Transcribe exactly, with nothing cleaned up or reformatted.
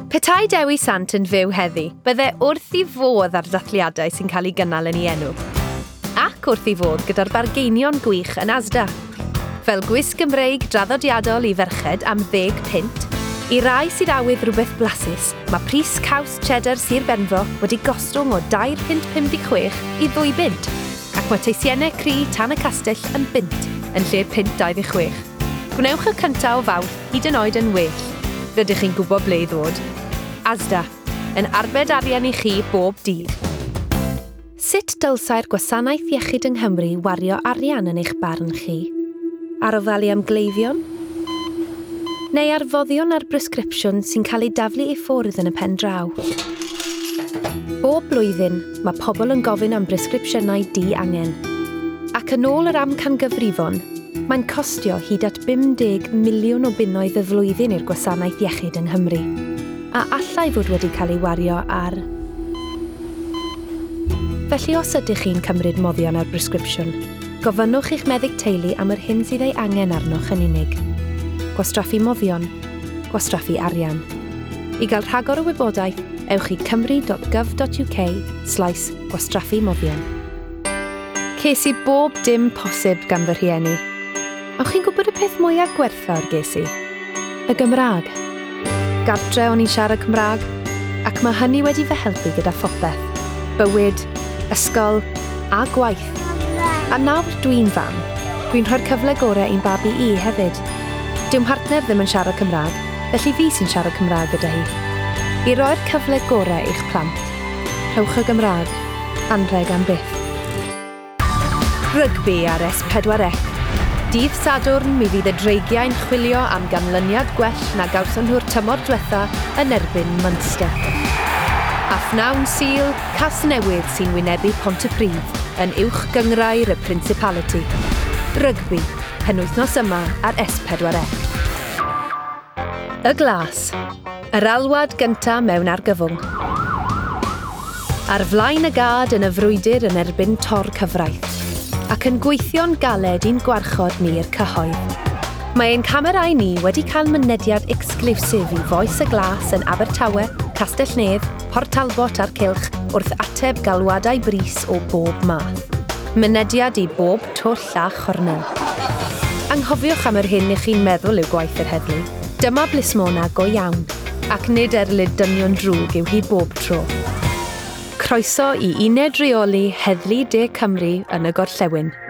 Petai Dewi Sant yn fyw heddi, bydde wrth i fodd ar ddathliadau sy'n cael ei gynnal yn ei enw. Ac wrth i fodd gyda'r bargeinion gwych yn Asda. Fel gwisg Gymreig draddodiadol i ferched am ddeg pint, i rai sydd awydd rhywbeth blasus, mae pris caws cheddar Sir Benfro wedi gostwng o dair punt pump chwech i ddwy bint, ac mae teisiennau cri tan y castell yn bint yn lle'r punt dau ddeg chwech. Gwnewch y cyntaf o fawrth hyd yn oed yn well. Rydych chi'n gwybod ble i ddod. Asda, yn arbed arian i chi bob dydd. Sut dylsai'r gwasanaeth iechyd yng Nghymru wario arian yn eich barn chi? Ar ofalu am gleifion? Neu ar foddion ar bresgripsiwn sy'n cael ei daflu i ffwrdd yn y pen draw? Bob blwyddyn, mae pobl yn gofyn am bresgripsiynau di-angen. Ac yn ôl yr amcangyfrifon, mae'n costio hyd at bum deg miliwn o bunnoedd y flwyddyn i'r gwasanaeth iechyd yng Nghymru. A allai fod wedi cael ei wario ar... Felly os ydych chi'n cymryd moddion ar bresgripsiwn, gofynnwch eich meddyg teulu am yr hyn sydd ei angen arnoch yn unig. Gwastraffu moddion, gwastraffu arian. I gael rhagor o wybodaeth, ewch i cymru dot gov dot uk slash gwastraffu moddion. Ces i bob dim posib gan fy rhieni. O'ch chi'n gwybod y peth mwyaf gwerthfawr ges i? Y Gymraeg. Gartre o'n i'n siarad Cymraeg, ac mae hynny wedi fy helpu gyda phopeth. Bywyd, ysgol a gwaith. A nawr dwi'n fam, dwi'n rhoi'r cyfle gorau i'n babi i hefyd. Dyw'n partner ddim yn siarad Cymraeg, felly fi sy'n siarad Cymraeg gyda hi. I roi'r cyfle gorau i'ch plant. Rhowch y Gymraeg, anrheg am byth. Rygbi ar S pedwar C. Dydd Sadwrn mi fydd y dreigiau'n chwilio am ganlyniad gwell na gawson nhw'r tymor diwetha yn erbyn Munster. A phnawn Sul, Casnewydd sy'n wynebu Pontypridd yn uwch gyngrau'r y Principality. Rygbi, penwythnos yma ar S pedwar C. Y Glas, yr alwad gyntaf mewn argyfwng. Ar flaen y gad yn y frwydr yn erbyn tor cyfraith, ac yn gweithio'n galed i'n gwarchod ni'r cyhoedd. Mae ein camerau ni wedi cael mynediad exclusif i Foes y Glas yn Abertawe, Castellnedd, Port Talbot a'r Cylch wrth ateb galwadau bris o bob math. Mynediad i bob twll a chornel. Anghofiwch am yr hyn i chi'n meddwl yw gwaith yr heddlu. Dyma blismona go iawn, ac nid erlyd dynion drwg yw hi bob tro. Croeso i uned reoli Heddlu De Cymru yn y Gorllewin.